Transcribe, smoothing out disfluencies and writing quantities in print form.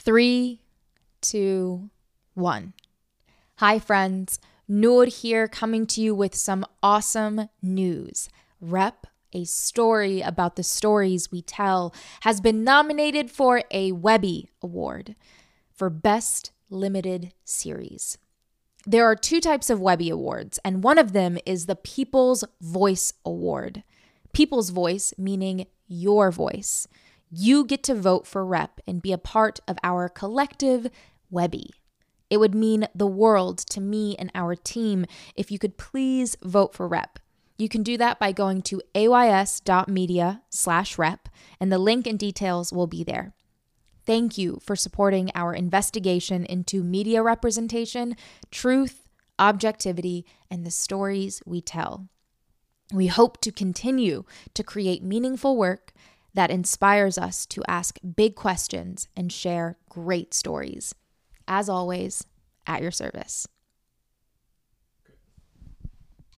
3, 2, 1. Hi friends, Noor here, coming to you with some awesome news. Rep, a story about the stories we tell, has been nominated for a Webby Award for Best Limited Series. There are 2 types of Webby Awards, and one of them is the People's Voice Award. People's Voice meaning your voice. You get to vote for Rep and be a part of our collective Webby. It would mean the world to me and our team if you could please vote for Rep. You can do that by going to ays.media/rep, and the link and details will be there. Thank you for supporting our investigation into media representation, truth, objectivity, and the stories we tell. We hope to continue to create meaningful work that inspires us to ask big questions and share great stories. As always, at your service.